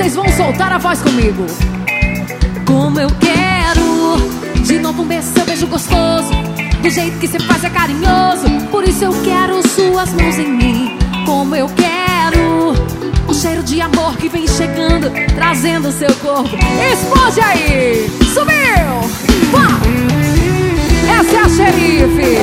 vocês vão soltar a voz comigo. Como eu quero de novo um beijo, seu beijo gostoso. Do jeito que você faz é carinhoso. Por isso eu quero suas mãos em mim. Como eu quero o cheiro de amor que vem chegando, trazendo seu corpo. Explode aí! Subiu! Pá! Essa é a Xerife.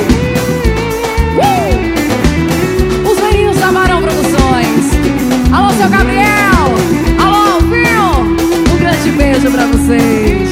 Os meninos da Barão Produções. Alô, seu Gabriel! Alô, Alvinho! Um grande beijo pra vocês.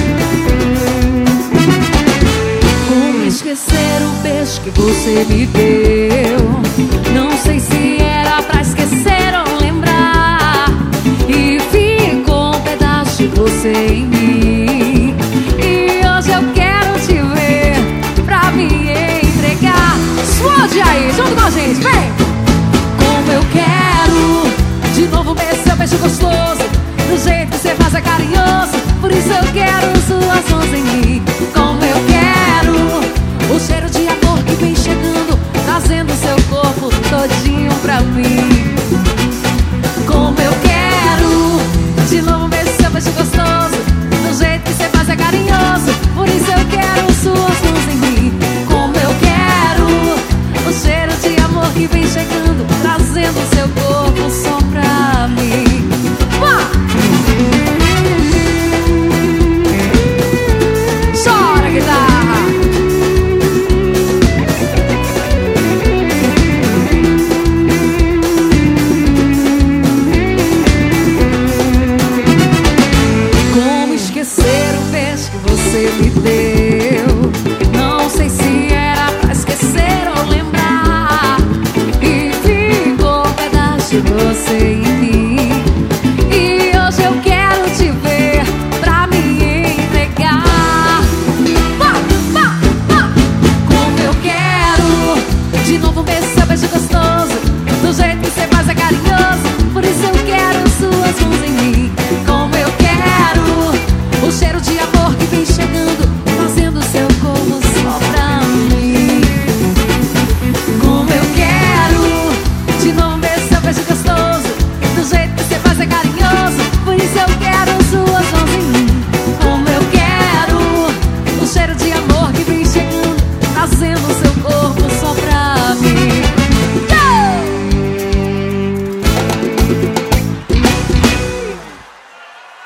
Como esquecer o beijo que você me deu? Não sei se era pra esquecer ou lembrar. E ficou um pedaço de você em mim. E hoje eu quero te ver pra me entregar. Explode aí, junto com a gente, vem! Como eu quero de novo ver seu beijo gostoso. Do jeito que você faz é carinhoso. Por isso eu quero suas mãos em mim.